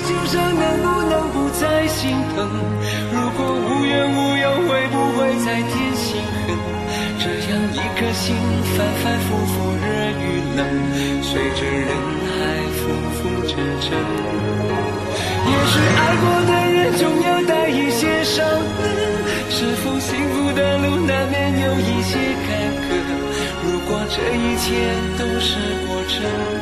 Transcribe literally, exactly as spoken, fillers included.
心上，能不能不再心疼？如果无缘无有，会不会再添心恨？这样一颗心反反复复，热与冷，随着人海浮浮沉沉。也许爱过的人总要带一些伤痕，是否幸福的路难免有一些坎坷？如果这一切都是过程，